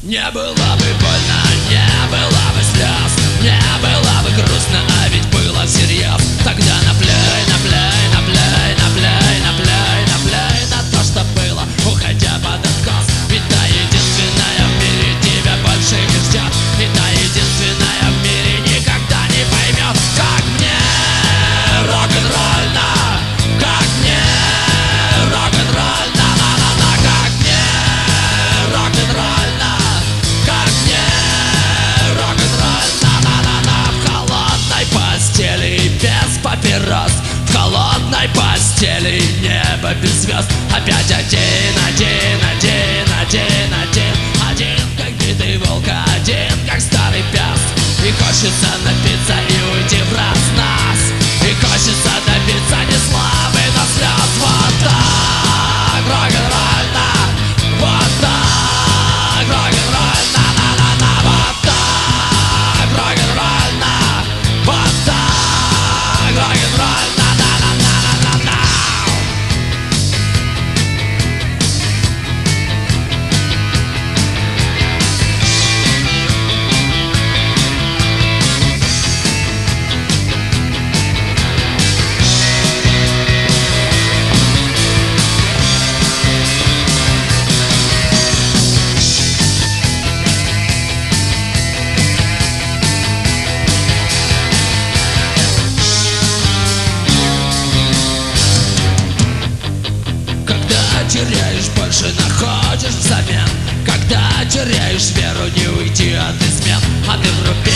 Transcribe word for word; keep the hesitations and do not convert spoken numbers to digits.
Не было бы больно, не было бы слез, не было бы грустно, а ведь было всерьез. Тогда наплюй, наплюй, наплюй, наплюй, наплюй, наплюй на то, что было, уходя под откос. Ведь та единственная в мире тебя больше не ждет, и та единственная в мире никогда не поймет, как мне рок-н-ролльно, как мне рок-н-ролльно, на-на-на, как мне рок-н-ролльно, как мне рок-н-ролльно, на-на-на. В холодной постели без папирос, в холодной постели небо без звезд. Опять один, один, один, один, один, один, как битый волк, один, как старый пес. И хочется напиться и уйти в раз нас, и хочется добиться не славы, но слез. Вот так рок-н-ролльно, вот так рок-н-ролльно, на-на-на. Вот так рок-н-ролльно, вот так рок-н-ролльно, на-на-на-на-на-на. Теряешь, больше находишь взамен. Когда теряешь веру, не уйти от измен, а ты в группе